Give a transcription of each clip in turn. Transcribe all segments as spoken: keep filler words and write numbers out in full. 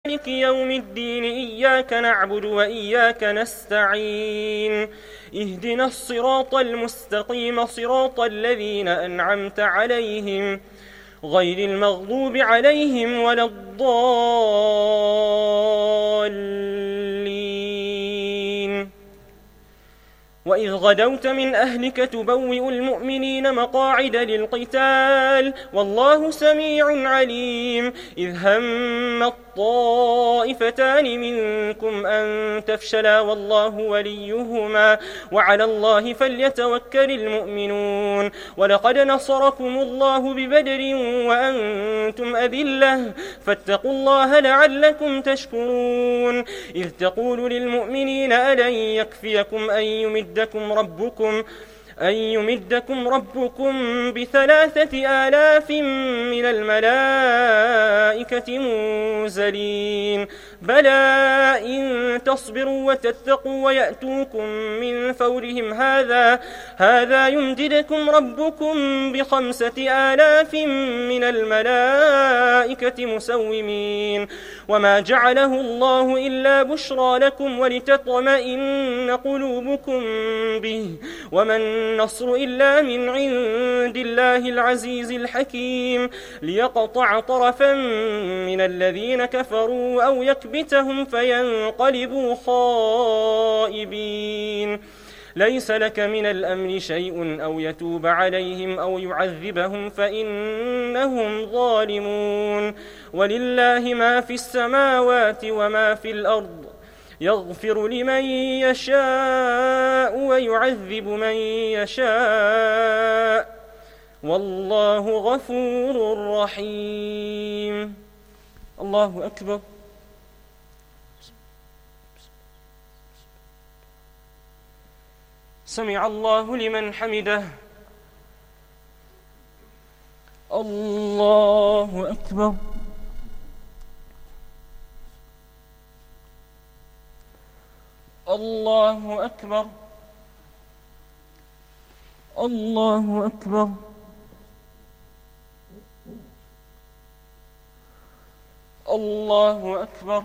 مالك يوم الدين إياك نعبد وإياك نستعين اهدنا الصراط المستقيم صراط الذين أنعمت عليهم غير المغضوب عليهم ولا الضالين. وإذ غدوت من أهلك تبوئ المؤمنين مقاعد للقتال والله سميع عليم. إذ هم الطائفتان منكم أن تفشلا والله وليهما وعلى الله فليتوكل المؤمنون. ولقد نصركم الله ببدر وأنتم أذلة فاتقوا الله لعلكم تشكرون. إذ تقول للمؤمنين ألن يكفيكم أن يمد يمدكم ربكم أن يمدكم ربكم بثلاثة آلاف من الملائكة منزلين بلى إن تصبروا وتتقوا ويأتوكم من فورهم هذا هذا يمددكم ربكم بخمسة آلاف من الملائكة مسومين. وما جعله الله إلا بشرى لكم ولتطمئن قلوبكم به وما النصر إلا من عند الله العزيز الحكيم ليقطع طرفا من الذين كفروا أو يكبتهم فينقلبوا خائبين. ليس لك من الأمر شيء أو يتوب عليهم أو يعذبهم فإنهم ظالمون. ولله ما في السماوات وما في الأرض يغفر لمن يشاء ويعذب من يشاء والله غفور رحيم. الله أكبر. سمع الله لمن حمده. الله أكبر. الله أكبر. الله أكبر. الله أكبر.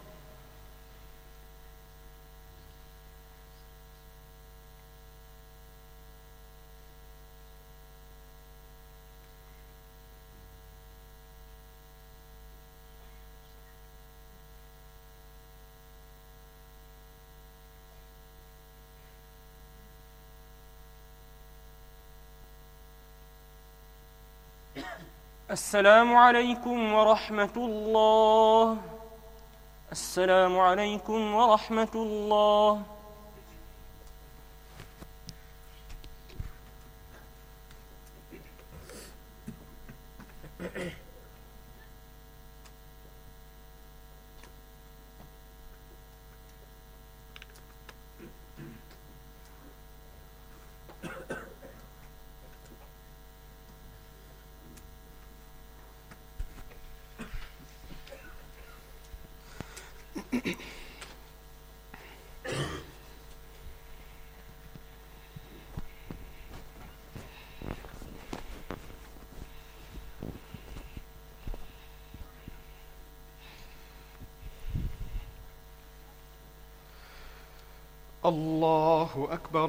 السلام عليكم ورحمة الله. السلام عليكم ورحمة الله. الله أكبر.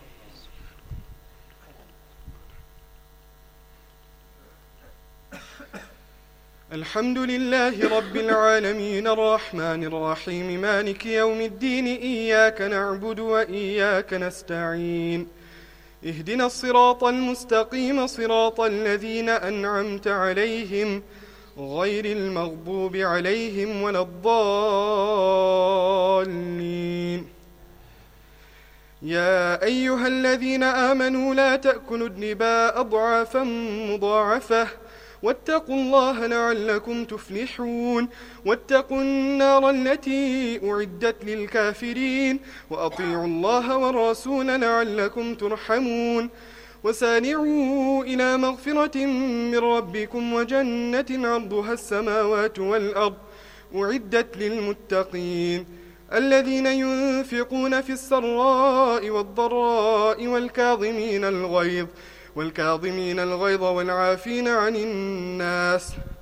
الحمد لله رب العالمين الرحمن الرحيم مالك يوم الدين إياك نعبد وإياك نستعين اهدنا الصراط المستقيم صراط الذين أنعمت عليهم غير المغضوب عليهم ولا الضالين. يا أيها الذين آمنوا لا تأكلوا الربا أضعافا مضاعفة واتقوا الله لعلكم تفلحون. واتقوا النار التي أعدت للكافرين وأطيعوا الله والرسول لعلكم ترحمون. وسارعوا إلى مغفرة من ربكم وجنة عرضها السماوات والأرض أعدت للمتقين الذين ينفقون في السراء والضراء والكاظمين الغيظ والكاظمين الغيظ والعافين عن الناس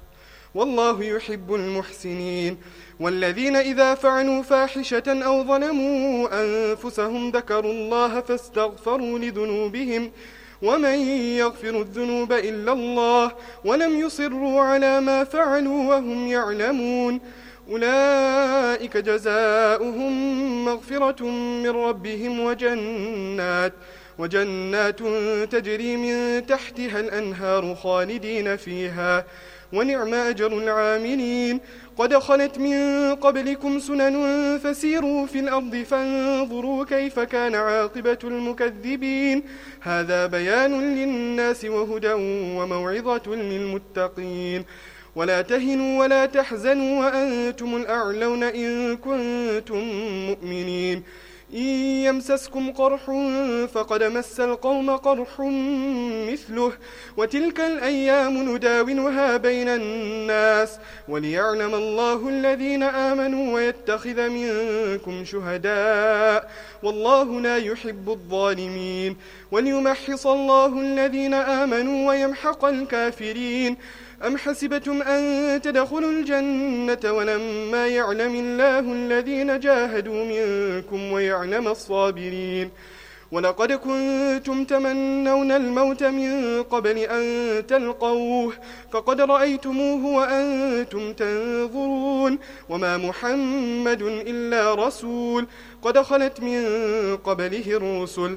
والله يحب المحسنين. والذين إذا فعلوا فاحشة أو ظلموا أنفسهم ذكروا الله فاستغفروا لذنوبهم ومن يغفر الذنوب إلا الله ولم يصروا على ما فعلوا وهم يعلمون أولئك جزاؤهم مغفرة من ربهم وجنات وجنات تجري من تحتها الأنهار خالدين فيها ونعم أجر العاملين. قد خلت من قبلكم سنن فسيروا في الأرض فانظروا كيف كان عاقبة المكذبين. هذا بيان للناس وهدى وموعظة للمتقين. ولا تهنوا ولا تحزنوا وأنتم الأعلون إن كنتم مؤمنين. إن يمسسكم قرح فقد مس القوم قرح مثله وتلك الأيام نداولها بين الناس وليعلم الله الذين آمنوا ويتخذ منكم شهداء والله لا يحب الظالمين. وليمحص الله الذين آمنوا ويمحق الكافرين. أم حسبتم أن تدخلوا الجنة ولما يعلم الله الذين جاهدوا منكم ويعلم الصابرين. ولقد كنتم تمنون الموت من قبل أن تلقوه فقد رأيتموه وأنتم تنظرون وما محمد إلا رسول قد خلت من قبله الرسل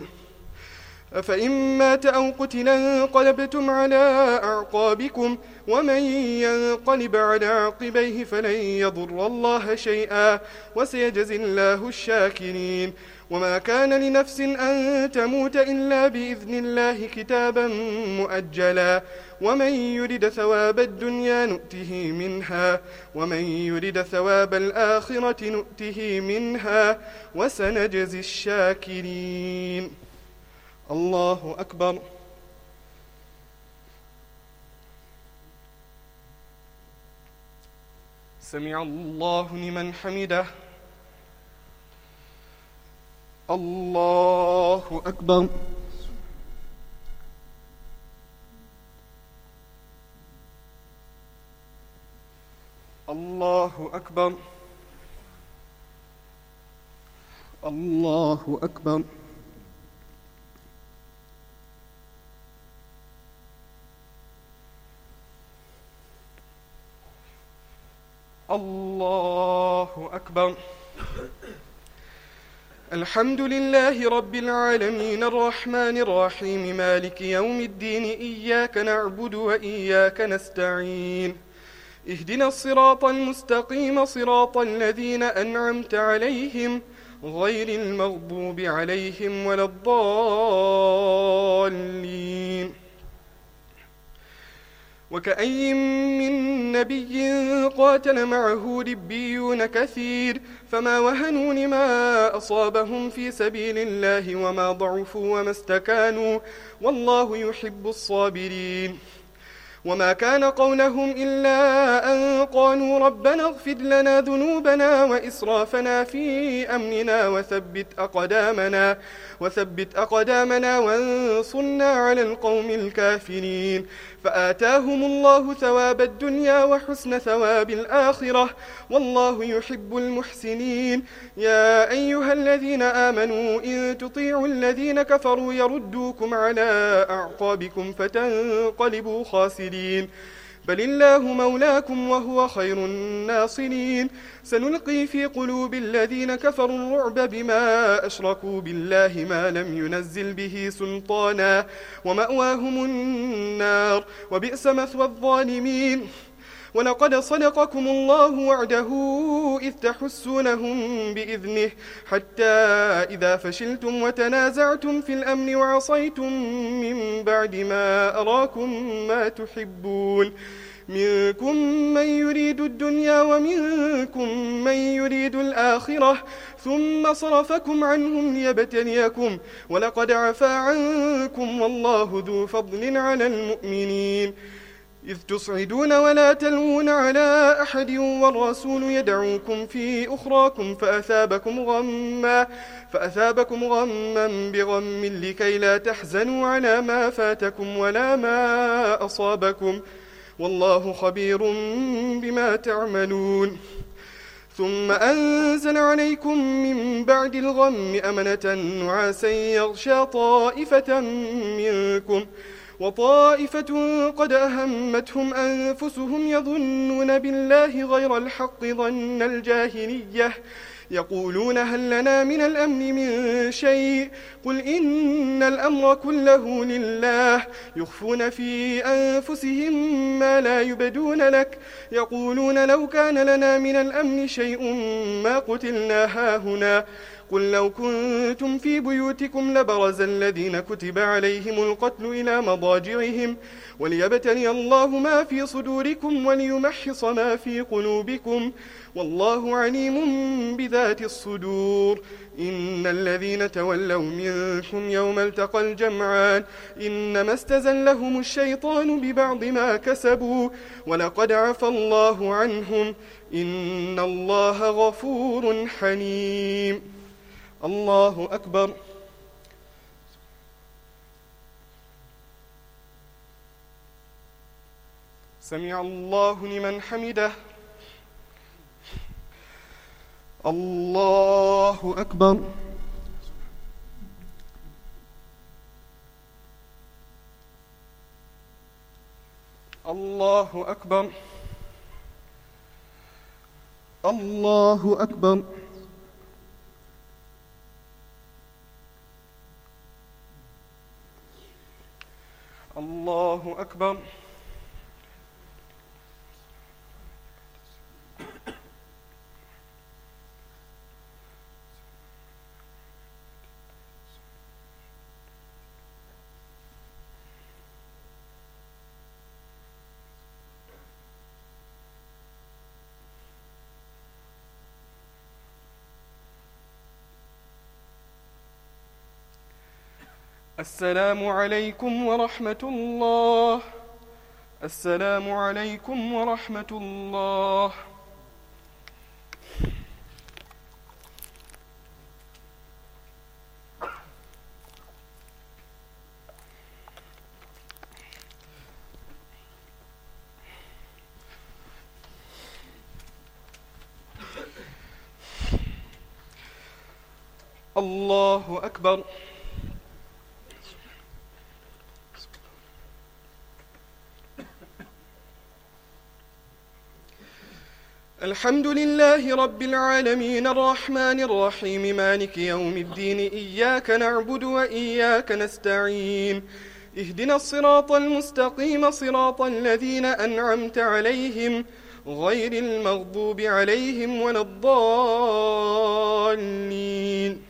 فإن مات أو قتل انقلبتم على أعقابكم ومن ينقلب على عقبيه فلن يضر الله شيئا وسيجزي الله الشاكرين. وما كان لنفس أن تموت إلا بإذن الله كتابا مؤجلا ومن يرد ثواب الدنيا نؤته منها ومن يرد ثواب الآخرة نؤته منها وسنجزي الشاكرين. الله أكبر. سمع الله لمن حمده. الله أكبر. الله أكبر. الله أكبر. الله أكبر. الحمد لله رب العالمين الرحمن الرحيم مالك يوم الدين إياك نعبد وإياك نستعين اهدنا الصراط المستقيم صراط الذين أنعمت عليهم غير المغضوب عليهم ولا الضالين. وكأي من نبي قاتل معه ربيون كثير فما وهنوا لما أصابهم في سبيل الله وما ضعفوا وما استكانوا والله يحب الصابرين. وما كان قولهم إلا أن قالوا ربنا اغفر لنا ذنوبنا وإسرافنا في أمرنا وثبت أقدامنا وثبت أقدامنا وانصرنا على القوم الكافرين. فآتاهم الله ثواب الدنيا وحسن ثواب الآخرة والله يحب المحسنين. يا أيها الذين آمنوا إن تطيعوا الذين كفروا يردوكم على أعقابكم فتنقلبوا خاسرين بل الله مولاكم وهو خير الناصرين. سنلقي في قلوب الذين كفروا الرعب بما أشركوا بالله ما لم ينزل به سلطانا ومأواهم النار وبئس مثوى الظالمين. ولقد صدقكم الله وعده إذ تحسونهم بإذنه حتى إذا فشلتم وتنازعتم في الأمر وعصيتم من بعد ما أراكم ما تحبون منكم من يريد الدنيا ومنكم من يريد الآخرة ثم صرفكم عنهم ليبتليكم ولقد عفا عنكم والله ذو فضل على المؤمنين. إذ تصعدون ولا تلوون على أحد والرسول يدعوكم في أخراكم فأثابكم غما فأثابكم غما بغم لكي لا تحزنوا على ما فاتكم ولا ما أصابكم والله خبير بما تعملون. ثم أنزل عليكم من بعد الغم أمنة نعاسا يغشى طائفة منكم وطائفة قد أهمتهم أنفسهم يظنون بالله غير الحق ظن الجاهلية يقولون هل لنا من الأمن من شيء قل إن الأمر كله لله يخفون في أنفسهم ما لا يبدون لك يقولون لو كان لنا من الأمن شيء ما قتلنا هاهنا قل لو كنتم في بيوتكم لبرز الذين كتب عليهم القتل إلى مضاجعهم وليبتلي الله ما في صدوركم وليمحص ما في قلوبكم والله عليم بذات الصدور. إن الذين تولوا منكم يوم التقى الجمعان إنما استزلهم الشيطان ببعض ما كسبوا ولقد عفى الله عنهم إن الله غفور حليم. الله أكبر. سمع الله لمن حمده. الله أكبر. الله أكبر. الله أكبر. الله أكبر. السلام عليكم ورحمة الله. السلام عليكم ورحمة الله. الله أكبر. الحمد لله رب العالمين الرحمن الرحيم مالك يوم الدين إياك نعبد وإياك نستعين اهدنا الصراط المستقيم صراط الذين أنعمت عليهم غير المغضوب عليهم ولا الضالين.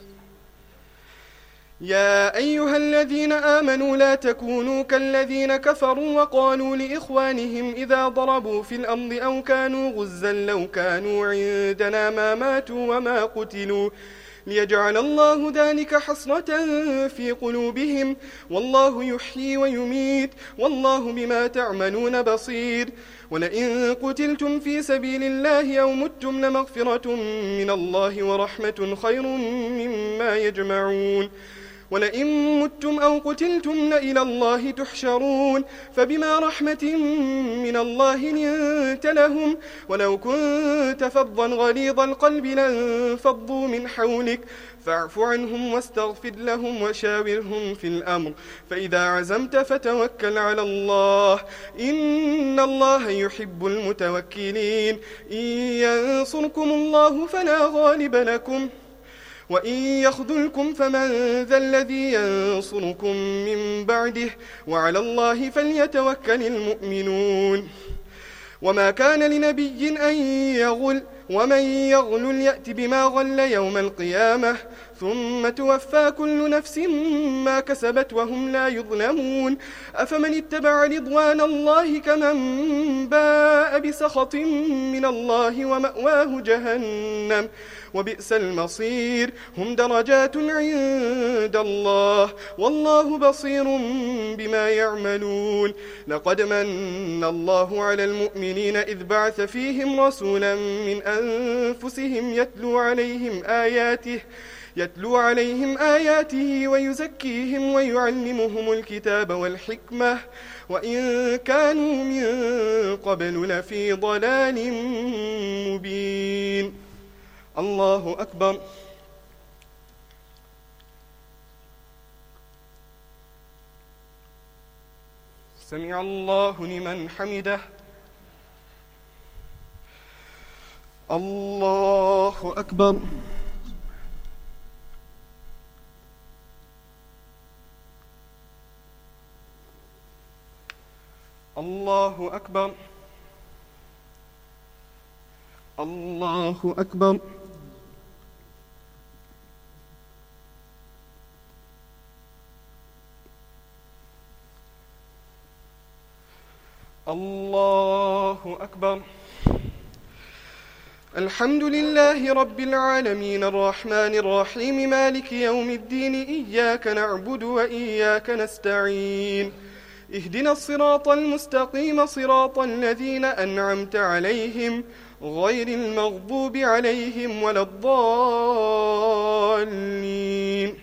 يا أيها الذين آمنوا لا تكونوا كالذين كفروا وقالوا لإخوانهم إذا ضربوا في الأرض أو كانوا غزا لو كانوا عندنا ما ماتوا وما قتلوا ليجعل الله ذلك حسرة في قلوبهم والله يحيي ويميت والله بما تعملون بصير. ولئن قتلتم في سبيل الله أو متم لمغفرة من الله ورحمة خير مما يجمعون. ولئن متم أو قتلتم لإلى الله تحشرون فبما رحمة من الله لنت لهم ولو كنت فظا غليظ القلب لانفضوا من حولك فاعف عنهم واستغفر لهم وشاورهم في الأمر فإذا عزمت فتوكل على الله إن الله يحب المتوكلين. إن ينصركم الله فلا غالب لكم وإن يخذلكم فمن ذا الذي ينصركم من بعده وعلى الله فليتوكل المؤمنون. وما كان لنبي أن يغل ومن يغل يأت بما غل يوم القيامة ثم توفى كل نفس ما كسبت وهم لا يظلمون. أفمن اتبع رضوان الله كمن باء بسخط من الله ومأواه جهنم وبئس المصير. هم درجات عند الله والله بصير بما يعملون. لقد من الله على المؤمنين إذ بعث فيهم رسولا من أنفسهم يتلو عليهم آياته يتلو عليهم آياته ويزكيهم ويعلمهم الكتاب والحكمة وإن كانوا من قبل لفي ضلال مبين. الله أكبر. سمع الله لمن حمده. الله أكبر. الله أكبر. الله أكبر. الله أكبر. الحمد لله رب العالمين الرحمن الرحيم مالك يوم الدين إياك نعبد وإياك نستعين اهدنا الصراط المستقيم صراط الذين أنعمت عليهم غير المغضوب عليهم ولا الضالين.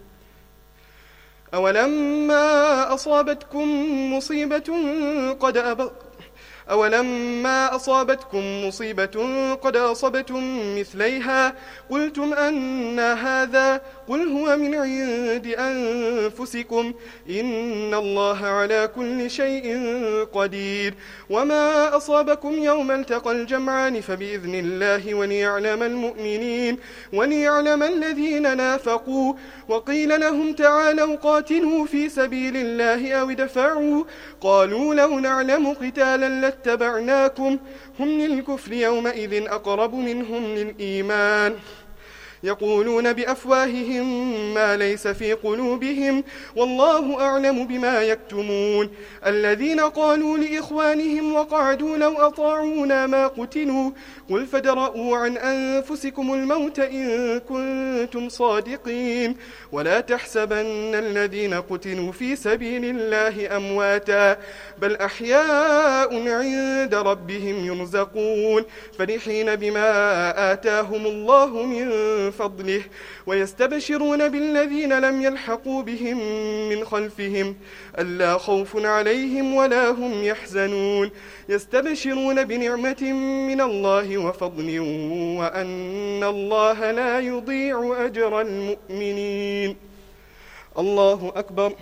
أولما أصابتكم مصيبة قد أب... أولما أصابتكم مصيبة قد أصبتم مثليها قلتم أن هذا قل هو من عند أنفسكم إن الله على كل شيء قدير. وما أصابكم يوم التقى الجمعان فبإذن الله وليعلم المؤمنين وليعلم الذين نافقوا وقيل لهم تعالوا قاتلوا في سبيل الله أو ادفعوا قالوا لو نعلم قتالا لاتبعناكم هم للكفر يومئذ أقرب منهم للإيمان يقولون بأفواههم ما ليس في قلوبهم والله أعلم بما يكتمون. الذين قالوا لإخوانهم وقعدوا لو أطاعونا ما قتلوا قل فادرءوا عن أنفسكم الموت إن كنتم صادقين ولا تحسبن الذين قتلوا في سبيل الله أمواتا بل أحياء عند ربهم يرزقون فرحين بما آتاهم الله من فضله ويستبشرون بالذين لم يلحقوا بهم من خلفهم ألا خوف عليهم ولا هم يحزنون يستبشرون بنعمة من الله وفضل وأن الله لا يضيع أجر المؤمنين. الله أكبر.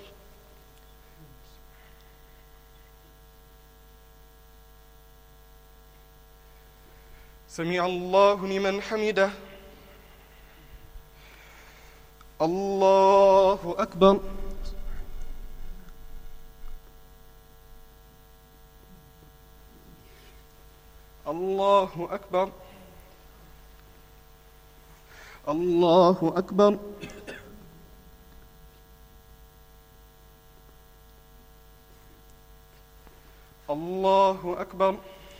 سمع الله لمن حمده. الله أكبر. الله أكبر. الله أكبر. الله أكبر.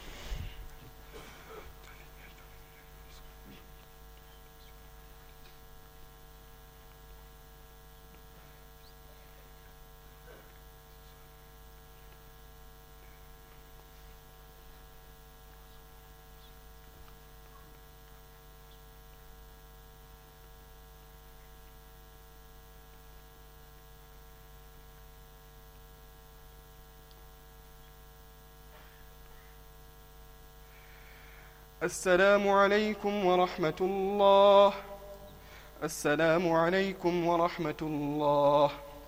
السلام عليكم ورحمة الله. السلام عليكم ورحمة الله.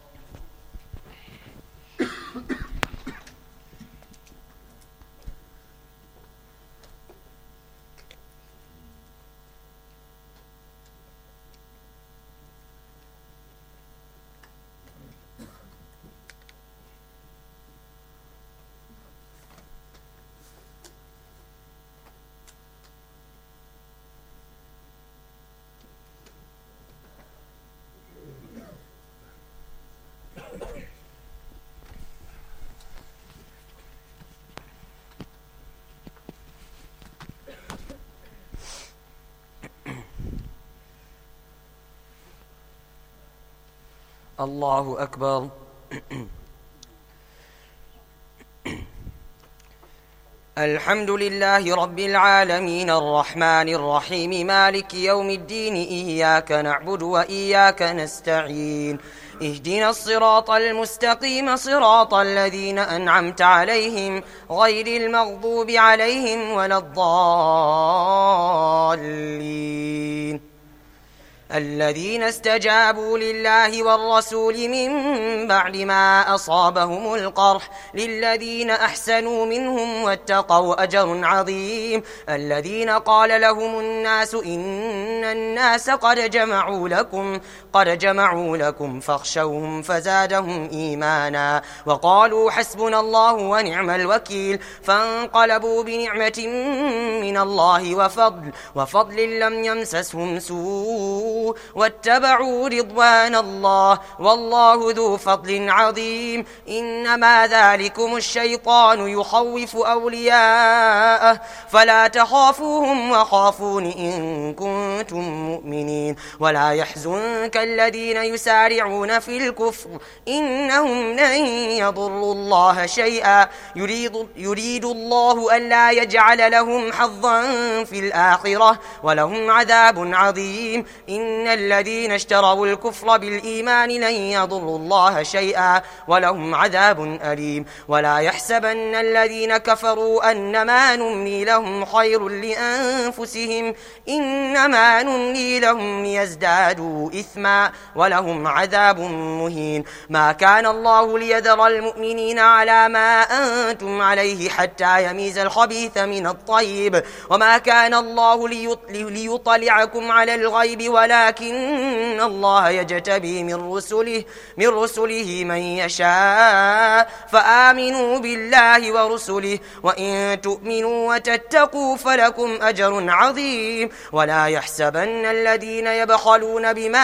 الله أكبر. الحمد لله رب العالمين الرحمن الرحيم مالك يوم الدين إياك نعبد وإياك نستعين اهدنا الصراط المستقيم صراط الذين أنعمت عليهم غير المغضوب عليهم ولا الضالين الذين استجابوا لله والرسول من بعد ما أصابهم القرح للذين أحسنوا منهم واتقوا أجر عظيم الذين قال لهم الناس إن الناس قد جمعوا لكم قد جمعوا لكم فاخشوهم فزادهم إيمانا وقالوا حسبنا الله ونعم الوكيل فانقلبوا بنعمة من الله وفضل وفضل لم يمسسهم سوء واتبعوا رضوان الله والله ذو فضل عظيم إنما ذلكم الشيطان يخوف أولياءه فلا تخافوهم وخافون إن كنتم مؤمنين ولا يحزنك الذين يسارعون في الكفر إنهم لن يضروا الله شيئا يريد, يريد الله ألا يجعل لهم حظا في الآخرة ولهم عذاب عظيم إن الذين اشتروا الكفر بالإيمان لن يضروا الله شيئا ولهم عذاب أليم ولا يحسبن الذين كفروا أنما نملي لهم خير لأنفسهم إنما نملي لهم ليزدادوا إثما ولهم عذاب مهين ما كان الله ليذر المؤمنين على ما أنتم عليه حتى يميز الخبيث من الطيب وما كان الله ليطلعكم على الغيب ولكن الله يجتبي من رسله من رسله من يشاء فآمنوا بالله ورسله وإن تؤمنوا وتتقوا فلكم أجر عظيم ولا يحسبن الذين يبخلون بما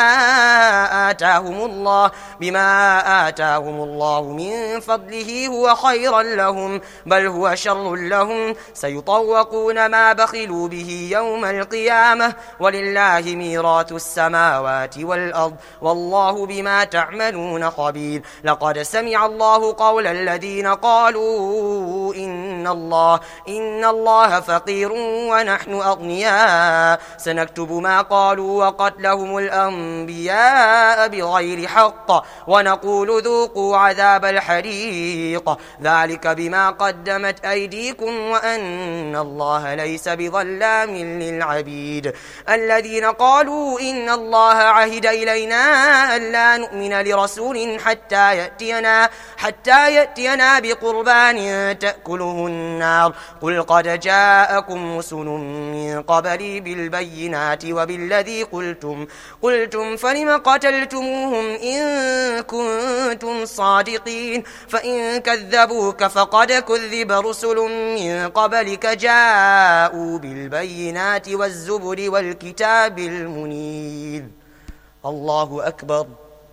آتاهم الله بما آتاهم الله من فضله هو خيرا لهم بل هو شر لهم سيطوقون ما بخلوا به يوم القيامة ولله ميراث السماوات والأرض والله بما تعملون خبير لقد سمع الله قول الذين قالوا إن الله إن الله فقير ونحن أغنياء سنكتب ما قالوا وقتلهم الأنبياء بغير حق ونقول ذوقوا عذاب الحريق ذلك بما قدمت أيديكم وأن الله ليس بظلام للعبيد الذين قالوا إن الله عهد إلينا ألا نؤمن لرسول حتى يأتينا حتى يأتينا بقربان تأكله النار قل قد جاءكم رسل من قبلي بالبينات وبالذي قلتم قلتم فلم قتلتموهم إن كنتم صادقين فإن كذبوك فقد كذب رسل من قبلك جاءوا بالبينات والزبر والكتاب المنير الله أكبر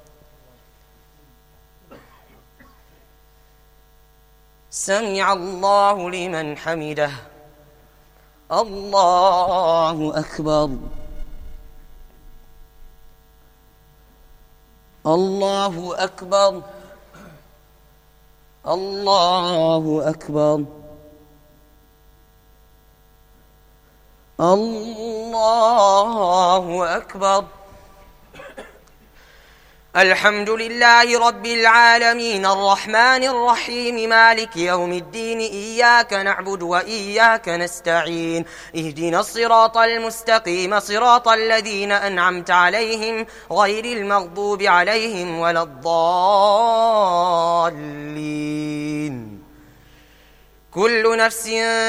سمع الله لمن حمده الله أكبر الله أكبر الله أكبر الله أكبر الحمد لله رب العالمين الرحمن الرحيم مالك يوم الدين إياك نعبد وإياك نستعين اهدنا الصراط المستقيم صراط الذين أنعمت عليهم غير المغضوب عليهم ولا الضالين كل نفس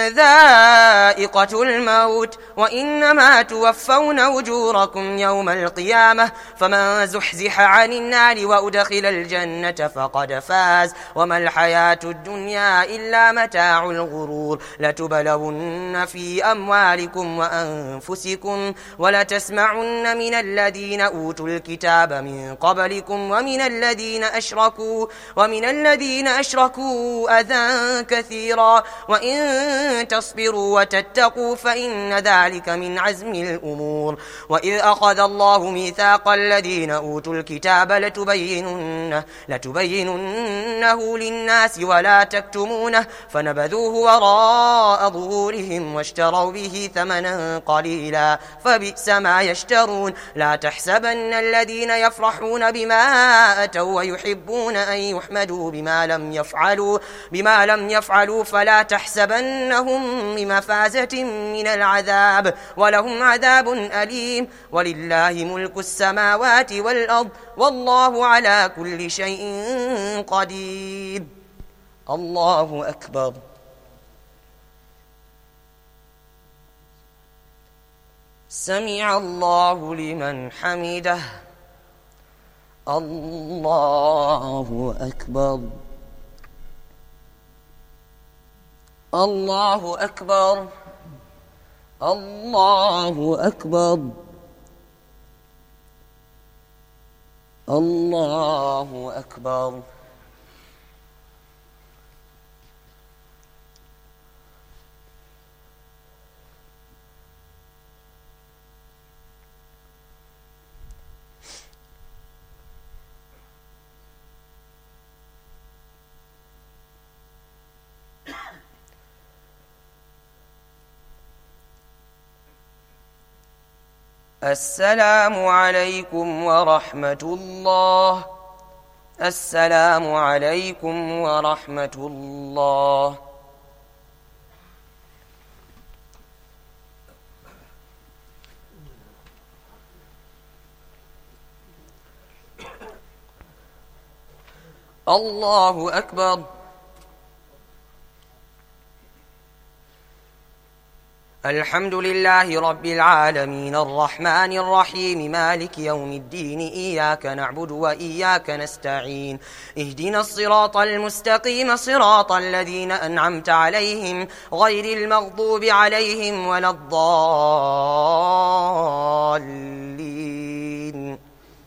ذائقة الموت وإنما توفون أجوركم يوم القيامة فمن زحزح عن النار وأدخل الجنة فقد فاز وما الحياة الدنيا إلا متاع الغرور لتبلون في أموالكم وأنفسكم ولتسمعن من الذين أوتوا الكتاب من قبلكم ومن الذين أشركوا ومن الذين أشركوا أذى كثيرا كثيرا وإن تصبروا وتتقوا فإن ذلك من عزم الأمور. وإذ أخذ الله ميثاق الذين أوتوا الكتاب لتبيننه, لتبيننه للناس ولا تكتمونه فنبذوه وراء ظهورهم واشتروا به ثمنا قليلا فبئس ما يشترون. لا تحسبن الذين يفرحون بما أتوا ويحبون أن يحمدوا بما لم يفعلوا بما لم يفعلوا فلا تحسبنهم بمفازة من العذاب ولهم عذاب أليم. ولله ملك السماوات والأرض والله على كل شيء قدير. الله أكبر. سمع الله لمن حمده. الله أكبر. الله أكبر. الله أكبر. الله أكبر. السلام عليكم ورحمة الله. السلام عليكم ورحمة الله. الله أكبر. الحمد لله رب العالمين الرحمن الرحيم مالك يوم الدين إياك نعبد وإياك نستعين اهدنا الصراط المستقيم صراط الذين أنعمت عليهم غير المغضوب عليهم ولا الضالين.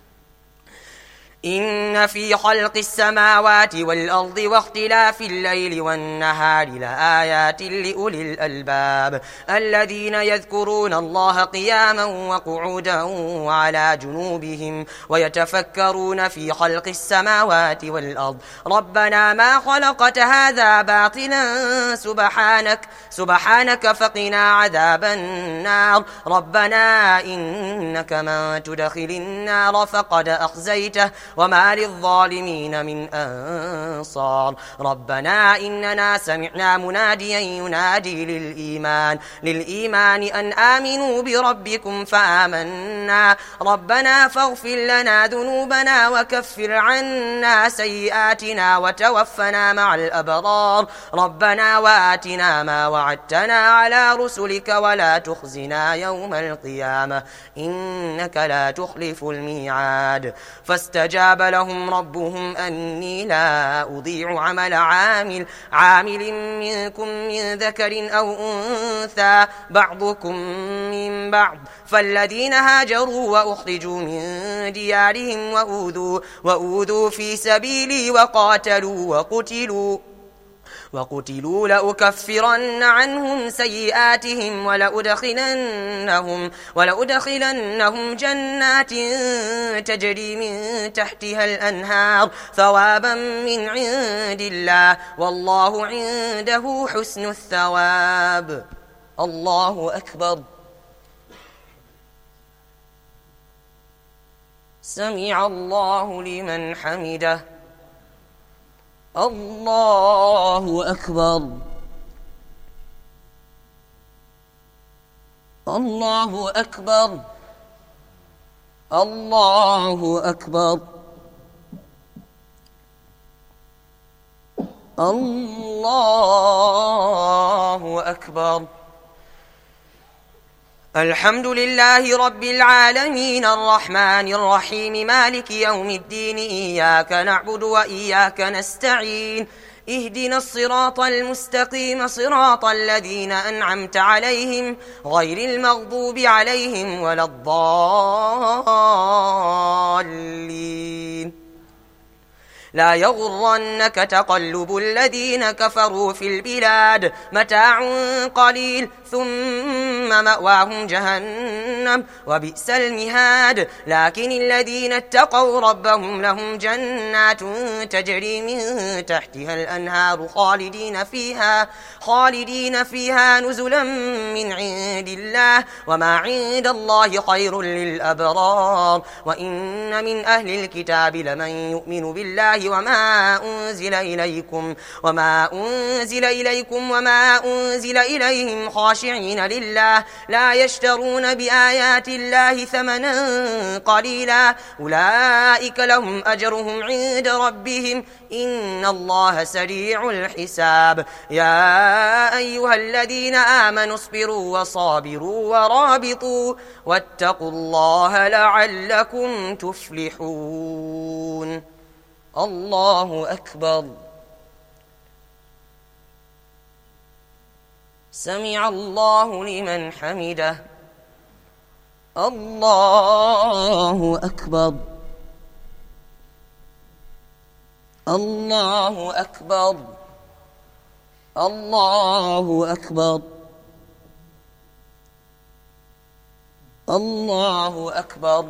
إن في خلق السماوات والأرض واختلاف الليل والنهار لآيات لأولي الألباب الذين يذكرون الله قياما وقعودا وعلى جنوبهم ويتفكرون في خلق السماوات والأرض ربنا ما خلقت هذا باطلا سبحانك سبحانك فقنا عذاب النار. ربنا إنك من تدخل النار فقد أخزيته وما للظالمين من أنصار. ربنا إننا سمعنا مناديا ينادي للإيمان للإيمان أن آمنوا بربكم فآمنا. ربنا فاغفر لنا ذنوبنا وكفر عنا سيئاتنا وتوفنا مع الأبرار. ربنا وآتنا ما وعدتنا على رسلك ولا تخزنا يوم القيامة إنك لا تخلف الميعاد. فاستجاب لهم ربهم أني لا أضيع عمل عامل عامل منكم من ذكر أو أنثى بعضكم من بعض فالذين هاجروا وأخرجوا من ديارهم وأوذوا, وأوذوا في سبيلي وقاتلوا وقتلوا وقتلوا لأكفرن عنهم سيئاتهم ولأدخلنهم, ولأدخلنهم جنات تجري من تحتها الأنهار ثوابا من عند الله والله عنده حسن الثواب. الله أكبر. سمع الله لمن حمده. الله أكبر. الله أكبر. الله أكبر. الله أكبر. الحمد لله رب العالمين الرحمن الرحيم مالك يوم الدين إياك نعبد وإياك نستعين اهدنا الصراط المستقيم صراط الذين أنعمت عليهم غير المغضوب عليهم ولا الضالين. لا يغرنك تقلب الذين كفروا في البلاد متاع قليل ثم مأواهم جهنم وبئس المهاد لكن الذين اتقوا ربهم لهم جنات تجري من تحتها الأنهار خالدين فيها خالدين فيها نزلا من عند الله وما عند الله خير للأبرار وإن من أهل الكتاب لمن يؤمن بالله وما أنزل إليكم وما أنزل إليكم وما أنزل إليهم خاشعين لله لا يشترون بآيات الله ثمنا قليلا أولئك لهم أجرهم عند ربهم إن الله سريع الحساب يا أيها الذين آمنوا اصبروا وصابروا ورابطوا واتقوا الله لعلكم تفلحون الله أكبر سمع الله لمن حمده الله أكبر الله أكبر الله أكبر الله أكبر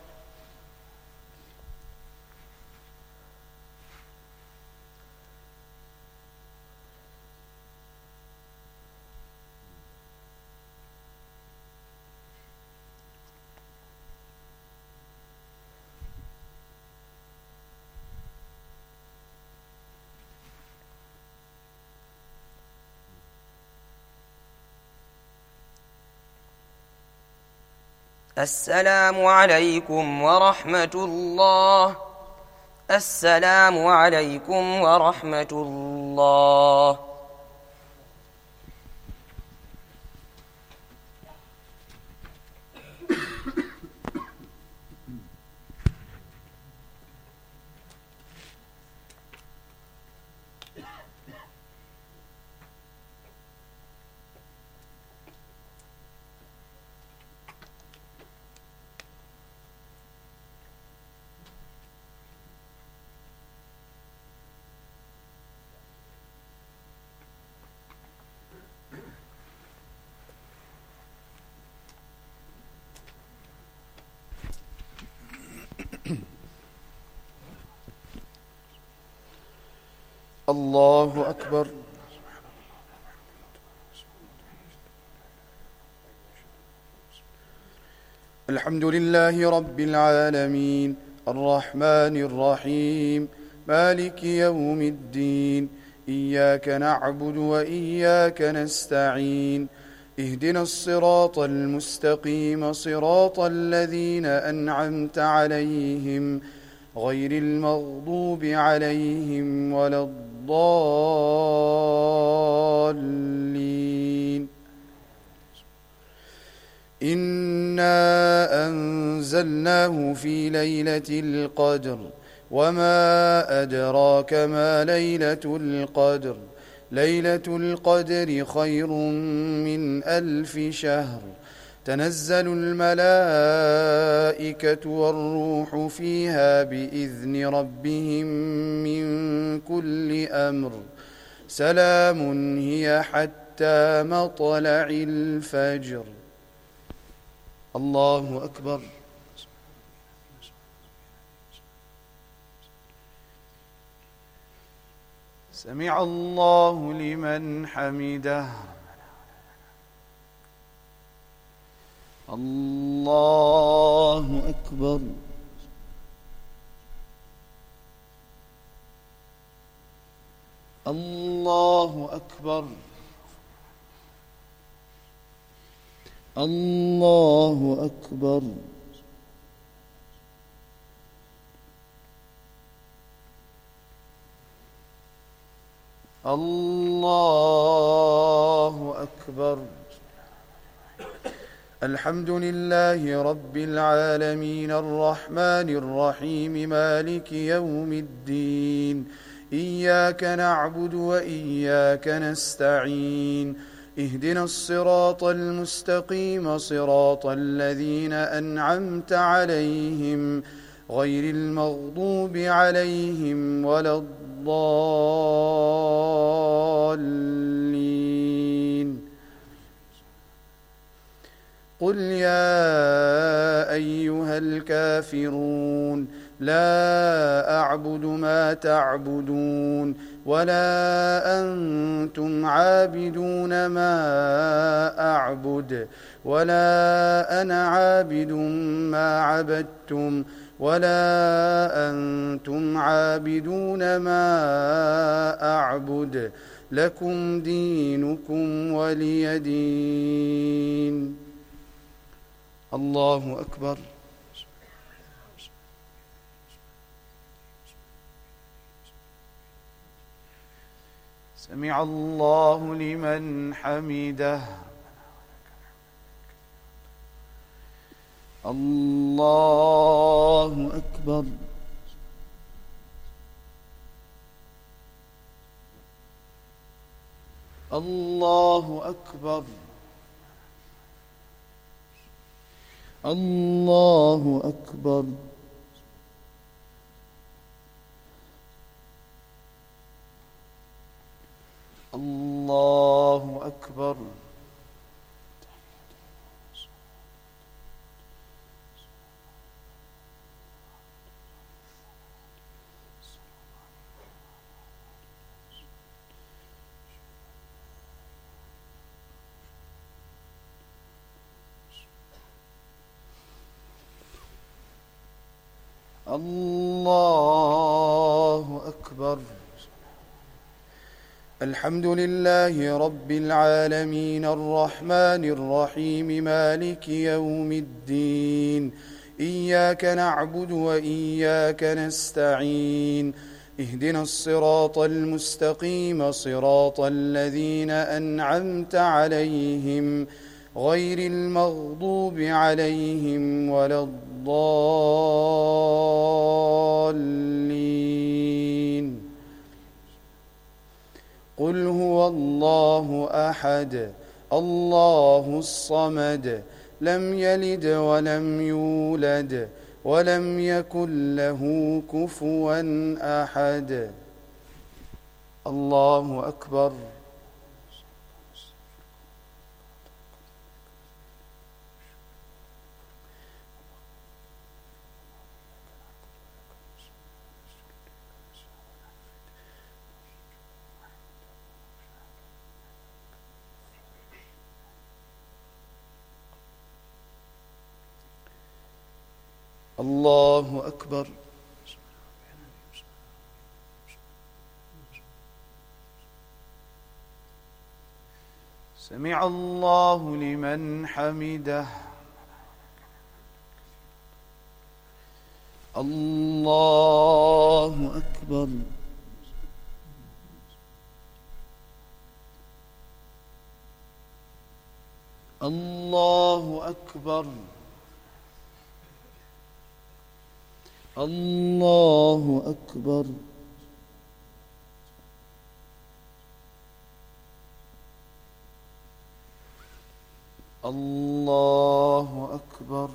السلام عليكم ورحمة الله السلام عليكم ورحمة الله الله أكبر الحمد لله رب العالمين الرحمن الرحيم مالك يوم الدين إياك نعبد وإياك نستعين اهدنا الصراط المستقيم صراط الذين أنعمت عليهم غير المغضوب عليهم ولا الضالين إنا أنزلناه في ليلة القدر وما أدراك ما ليلة القدر ليلة القدر خير من ألف شهر تنزل الملائكة والروح فيها بإذن ربهم من كل أمر سلام هي حتى مطلع الفجر الله أكبر سمع الله لمن حمده الله أكبر الله أكبر الله أكبر الله أكبر الحمد لله رب العالمين الرحمن الرحيم مالك يوم الدين إياك نعبد وإياك نستعين اهدنا الصراط المستقيم صراط الذين أنعمت عليهم غير المغضوب عليهم ولا الضالين. قل يا أيها الكافرون لا أعبد ما تعبدون ولا أنتم عابدون ما أعبد ولا أنا عابد ما عبدتم ولا أنتم عابدون ما أعبد لكم دينكم ولي دين. الله أكبر. سمع الله لمن حمده. الله أكبر. الله أكبر. الله أكبر. الله أكبر. الله أكبر. الحمد لله رب العالمين الرحمن الرحيم مالك يوم الدين. إياك نعبد وإياك نستعين. اهدنا الصراط المستقيم صراط الذين أنعمت عليهم غير المغضوب عليهم ولا الضالين. قل هو الله أحد الله الصمد لم يلد ولم يولد ولم يكن له كفوا أحد. الله أكبر. الله أكبر. سمع الله لمن حمده. الله أكبر. الله أكبر. الله أكبر. الله أكبر.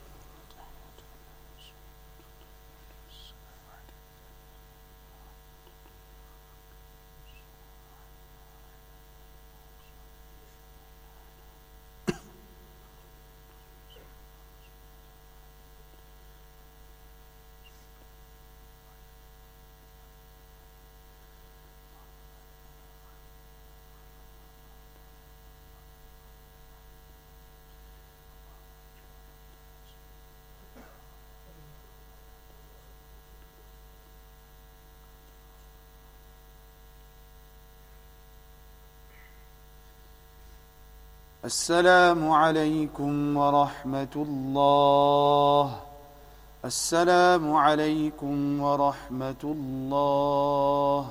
السلام عليكم ورحمة الله. السلام عليكم ورحمة الله.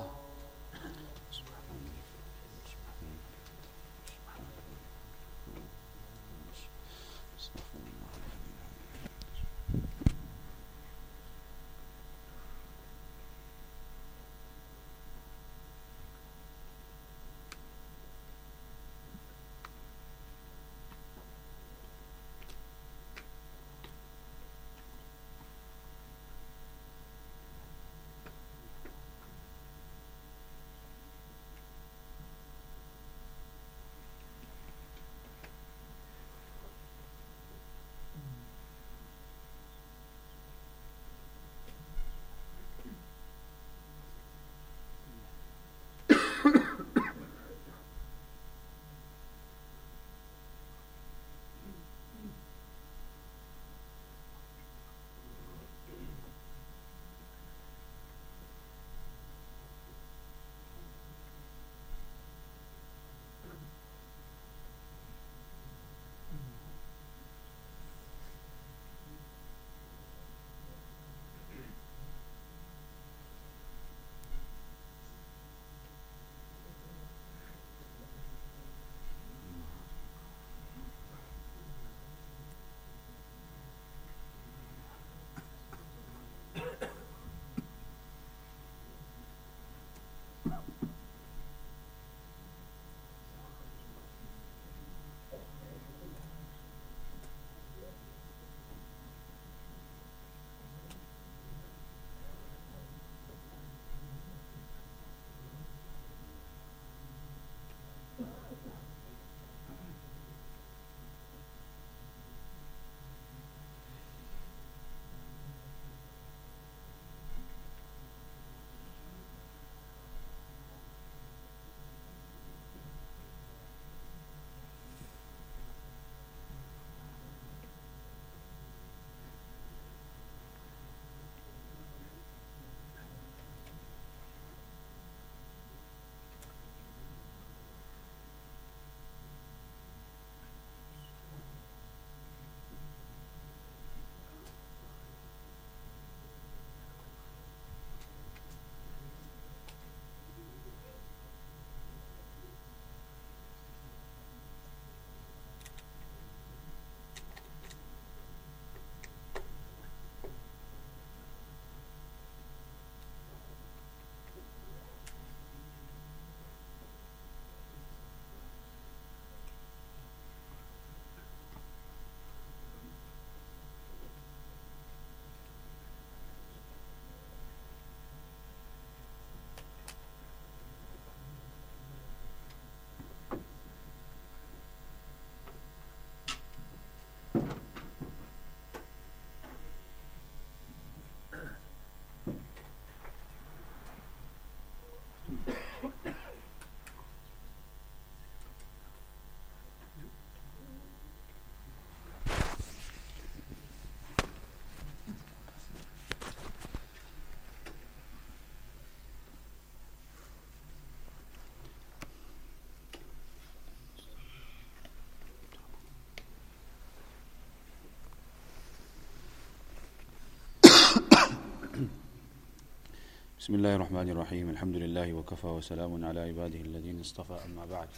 بسم الله الرحمن الرحيم الحمد لله وكفى وسلام على عباده الذين اصطفى أما بعد.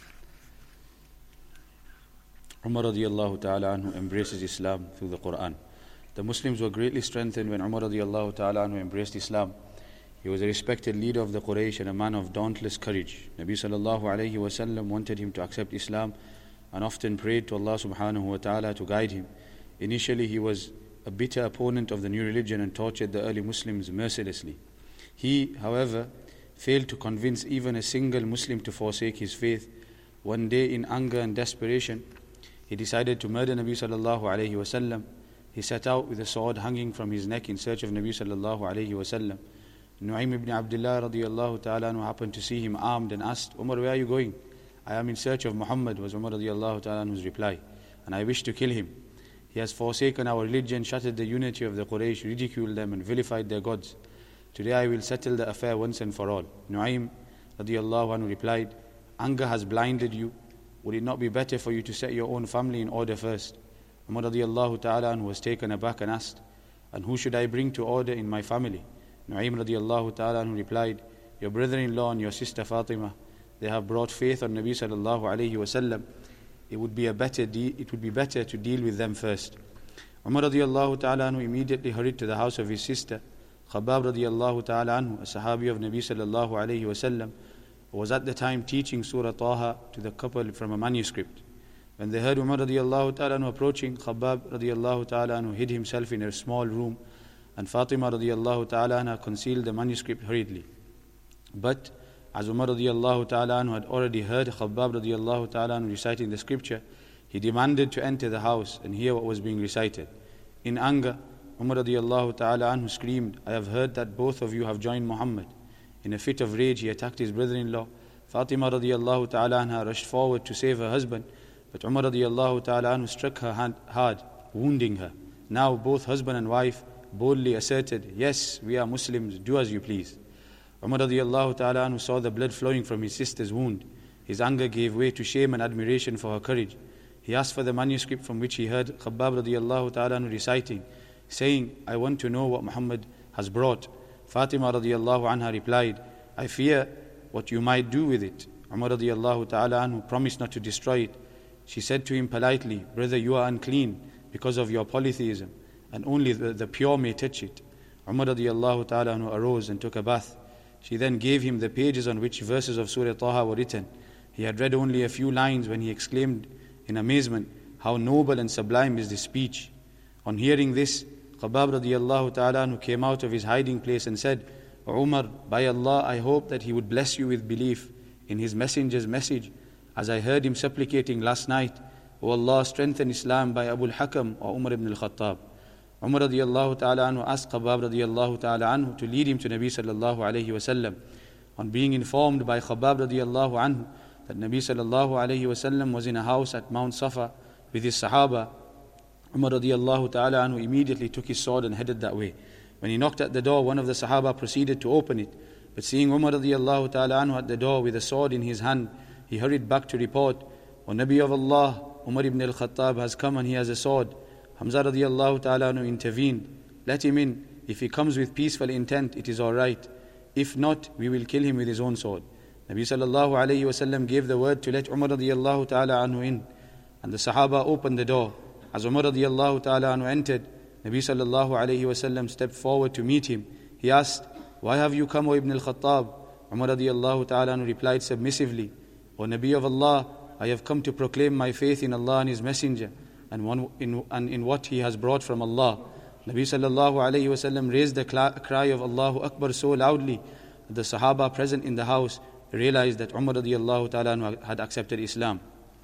Umar radiallahu ta'ala anhu embraces Islam through the Quran. The Muslims were greatly strengthened when Umar radiallahu ta'ala anhu embraced Islam. He was a respected leader of the Quraysh and a man of dauntless courage. Nabi sallallahu alayhi wa sallam wanted him to accept Islam and often prayed to Allah subhanahu wa ta'ala to guide him. Initially he was a bitter opponent of the new religion and tortured the early Muslims mercilessly. He, however, failed to convince even a single Muslim to forsake his faith. One day, in anger and desperation, he decided to murder Nabi sallallahu alayhi wa sallam. He set out with a sword hanging from his neck in search of Nabi sallallahu alayhi wa sallam. Nu'aym ibn Abdullah radiyallahu ta'ala anhu happened to see him armed and asked, Umar, where are you going? I am in search of Muhammad, was Umar radiyallahu ta'ala anhu's reply, and I wish to kill him. He has forsaken our religion, shattered the unity of the Quraysh, ridiculed them and vilified their gods. Today I will settle the affair once and for all. Nu'aym radiyallahu anhu replied, anger has blinded you. Would it not be better for you to set your own family in order first? Umar radiyallahu ta'ala anhu was taken aback and asked, and who should I bring to order in my family? Nu'aym radiyallahu ta'ala anhu replied, your brother-in-law and your sister Fatima. They have brought faith on Nabi sallallahu alayhi wa sallam. It would be a better de- it would be better to deal with them first. Umar radiyallahu ta'ala anhu immediately hurried to the house of his sister. Khabbab radiyallahu ta'ala anhu, a sahabi of Nabi sallallahu alayhi wa sallam, was at the time teaching Surah Taha to the couple from a manuscript. When they heard Umar radiyallahu ta'ala anhu approaching, Khabbab radiyallahu ta'ala anhu hid himself in a small room, and Fatima radiyallahu ta'ala anha concealed the manuscript hurriedly. But as Umar radiyallahu ta'ala anhu had already heard Khabbab radiyallahu ta'ala anhu reciting the scripture, he demanded to enter the house and hear what was being recited. In anger, Umar radiyallahu ta'ala anhu screamed, I have heard that both of you have joined Muhammad. In a fit of rage, he attacked his brother-in-law. Fatima radiyallahu ta'ala anha rushed forward to save her husband, but Umar radiyallahu ta'ala anhu struck her hand hard, wounding her. Now both husband and wife boldly asserted, yes, we are Muslims, do as you please. Umar radiyallahu ta'ala anhu saw the blood flowing from his sister's wound. His anger gave way to shame and admiration for her courage. He asked for the manuscript from which he heard Khabbab radiyallahu ta'ala anhu reciting, saying, I want to know what Muhammad has brought. Fatima radiyallahu anha replied, I fear what you might do with it. Umar radiyallahu ta'ala anhu promised not to destroy it. She said to him politely, brother, you are unclean because of your polytheism, and only the, the pure may touch it. Umar radiyallahu ta'ala anhu arose and took a bath. She then gave him the pages on which verses of Surah Taha were written. He had read only a few lines when he exclaimed in amazement, how noble and sublime is this speech. On hearing this, Khabbab radiyallahu ta'ala anhu came out of his hiding place and said, Umar, by Allah, I hope that he would bless you with belief in his messenger's message, as I heard him supplicating last night, O Allah, strengthen Islam by Abu al-Hakam or Umar ibn al-Khattab. Umar radiyallahu ta'ala anhu asked Khabbab radiyallahu ta'ala anhu to lead him to Nabi sallallahu alayhi wa sallam. On being informed by Khabbab radiyallahu anhu that Nabi sallallahu alayhi wa sallam was in a house at Mount Safa with his Sahaba, Umar radiyallahu ta'ala anhu immediately took his sword and headed that way. When he knocked at the door, one of the Sahaba proceeded to open it. But seeing Umar radiyallahu ta'ala anhu at the door with a sword in his hand, he hurried back to report, O Nabi of Allah, Umar ibn al-Khattab has come and he has a sword. Hamza radiyallahu ta'ala anhu intervened. Let him in. If he comes with peaceful intent, it is all right. If not, we will kill him with his own sword. Nabi sallallahu alayhi wa sallam gave the word to let Umar radiyallahu ta'ala anhu in. And the Sahaba opened the door. As Umar radiyallahu ta'ala anhu entered, Nabi sallallahu alayhi wa sallam stepped forward to meet him. He asked, why have you come, O Ibn al-Khattab? Umar radiyallahu ta'ala anhu replied submissively, O Nabi of Allah, I have come to proclaim my faith in Allah and His Messenger, and, one, in, and in what He has brought from Allah. Nabi sallallahu alayhi wa sallam raised the cry of Allahu Akbar so loudly that the Sahaba present in the house realized that Umar radiyallahu ta'ala anhu had accepted Islam.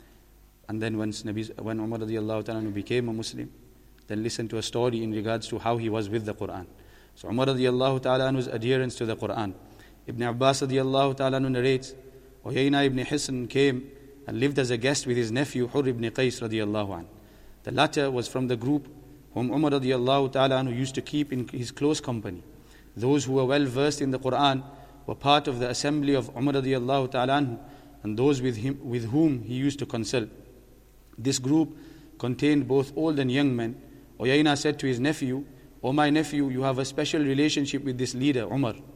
And then once Nabi, when Umar radiyallahu ta'ala anhu became a Muslim, then listen to a story in regards to how he was with the Quran. So Umar radiyallahu ta'ala anhu's adherence to the Quran. Ibn Abbas radiyallahu ta'ala anhu narrates, Uyayna ibn Hisn came and lived as a guest with his nephew Hurr ibn Qais radiyallahu anhu. The latter was from the group whom Umar radiyallahu ta'ala anhu used to keep in his close company. Those who were well versed in the Quran were part of the assembly of Umar radiyallahu ta'ala anhu, and those with him with whom he used to consult. This group contained both old and young men. Uyayna said to his nephew, O my nephew, you have a special relationship with this leader, Umar.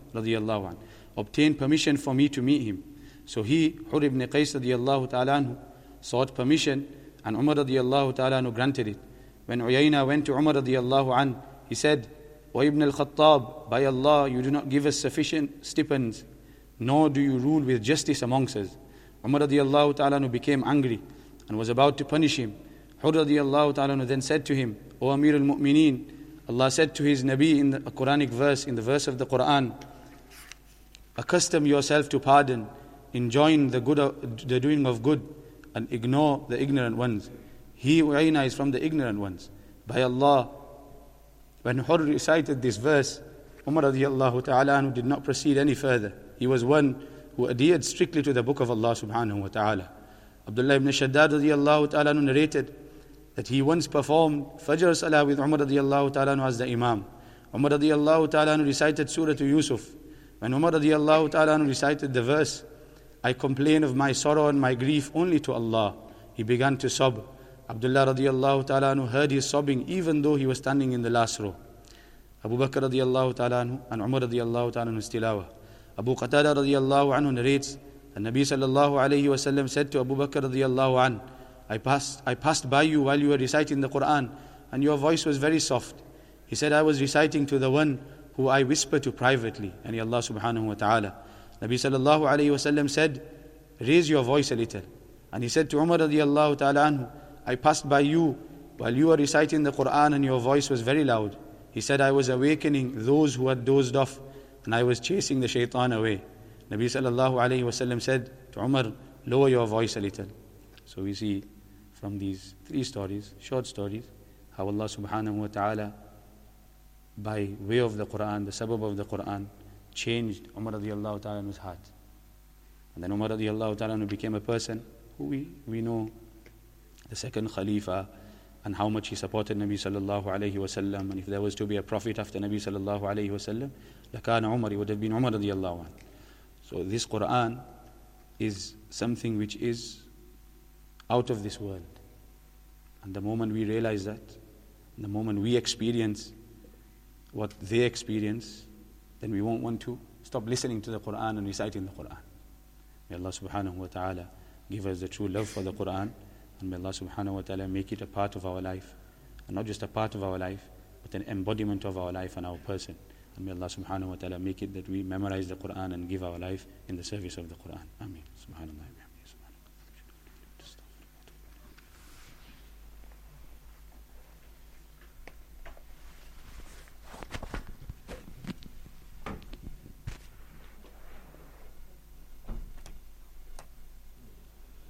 radiallahu anhu, obtained permission for me to meet him. So he, Hur ibn Qais radiallahu ta'ala anhu, sought permission and Umar radiallahu ta'ala anhu granted it. When Uyayna went to Umar radiallahu anhu, he said, O Ibn al-Khattab, by Allah, you do not give us sufficient stipends, nor do you rule with justice amongst us. Umar radiallahu ta'ala anhu became angry and was about to punish him. Hur radiallahu ta'ala anhu then said to him, O Amir al-Mu'mineen, Allah said to His Nabi in the Quranic verse, in the verse of the Quran, accustom yourself to pardon, enjoin the good, the doing of good, and ignore the ignorant ones. He, Uyayna, is from the ignorant ones. By Allah, when Hur recited this verse, Umar radiallahu ta'ala anhu did not proceed any further. He was one who adhered strictly to the book of Allah subhanahu wa ta'ala. Abdullah ibn Shaddad radiallahu ta'ala anhu narrated that he once performed Fajr Salah with Umar radiallahu ta'ala anhu as the Imam. Umar radiallahu ta'ala anhu recited Surah to Yusuf. When Umar radiallahu ta'ala anhu recited the verse, I complain of my sorrow and my grief only to Allah, he began to sob. Abdullah radiallahu ta'ala anhu heard his sobbing even though he was standing in the last row. Abu Bakr radiallahu ta'ala anhu and Umar radiallahu ta'ala anhu's tilawah. Abu Qatada radiallahu anhu narrates, the Nabi sallallahu alayhi wa sallam said to Abu Bakr radiallahu anhu, I passed, I passed by you while you were reciting the Quran and your voice was very soft. He said, I was reciting to the one who I whisper to privately, and Allah subhanahu wa ta'ala. Nabi sallallahu alayhi wa sallam said, raise your voice a little. And he said to Umar radiallahu ta'ala anhu, I passed by you while you were reciting the Quran and your voice was very loud. He said, I was awakening those who had dozed off and I was chasing the shaitan away. Nabi sallallahu alayhi wa sallam said to Umar, lower your voice a little. So we see from these three stories, short stories, how Allah subhanahu wa ta'ala, by way of the Quran, the sabab of the Quran, changed Umar radiallahu ta'ala anhu's heart. And then Umar radiallahu ta'ala anhu became a person who we, we know, the second Khalifa, and how much he supported Nabi sallallahu alayhi wa sallam. And if there was to be a prophet after Nabi sallallahu alayhi wa sallam, lakana Umar, it would have been Umar radiallahu anhu. So this Quran is something which is out of this world. And the moment we realize that, the moment we experience what they experience, then we won't want to stop listening to the Quran and reciting the Quran. May Allah subhanahu wa ta'ala give us the true love for the Quran, and may Allah subhanahu wa ta'ala make it a part of our life, and not just a part of our life, but an embodiment of our life and our person. And may Allah subhanahu wa ta'ala make it that we memorize the Quran and give our life in the service of the Quran. Ameen. Subhanallah.